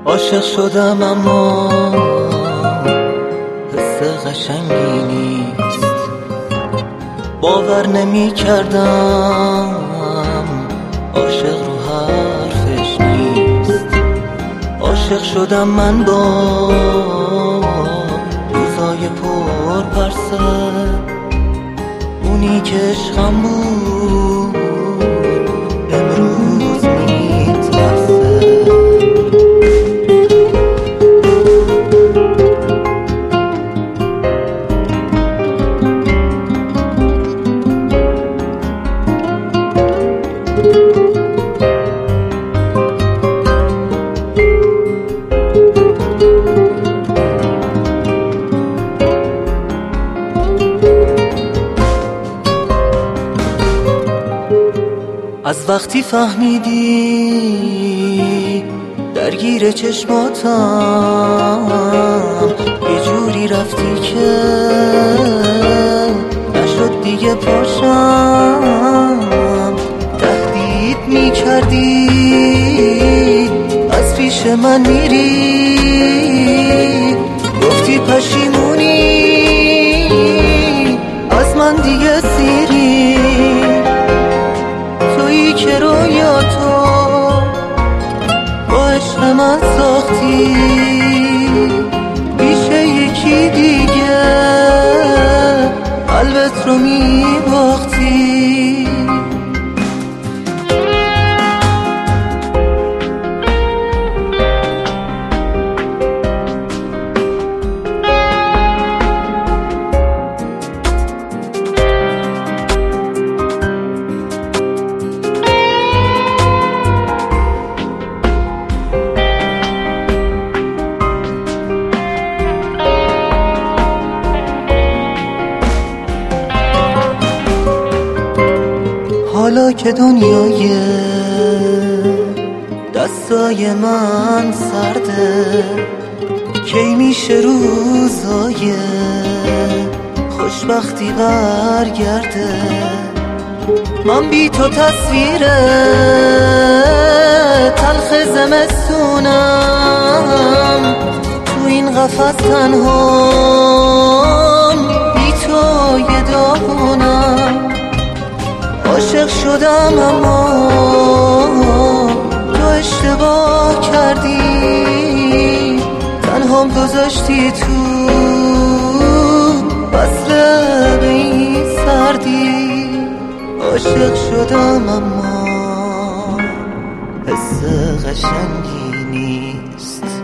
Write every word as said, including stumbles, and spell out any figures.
عاشق شدم اما حس قشنگی نیست. باور نمی کردم عاشق رو حرفش نیست. عاشق شدم من با روزای پر پرسه، اونی که عشقم بود امروز میترسه. از وقتی فهمیدی درگیر چشماتم، یه جوری رفتی که نشد دیگه پاشم. تهدید میکردی از پیش من میری، گفتی پشیمونی از من دیگه سیری. که رویا تو با عشق من ساختی، پیش یکی دیگه قلبت رو میباختی. حالا که دنیای دستای من سرده، کی میشه روزای خوشبختی برگرده؟ من بی تو تصویر تلخ زمستونم، تو این قفس تنهام بی تو یه داغونم. عاشق شدم اما تو اشتباه کردی، تنهام گذاشتی تو وصل به این سردی. عاشق شدم اما حس قشنگی نیست.